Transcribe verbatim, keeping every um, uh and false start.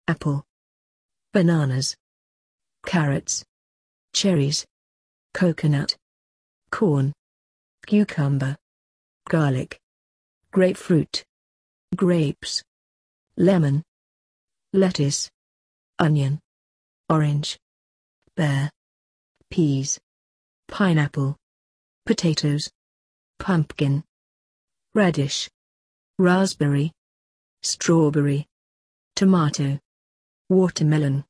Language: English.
apple, bananas, carrots, cherries, coconut, corn, cucumber, garlic, grapefruit, grapes, lemon, lettuce, onion, orange, pear, peas, pineapple, potatoes, pumpkin, radish, raspberry, strawberry, tomato, watermelon,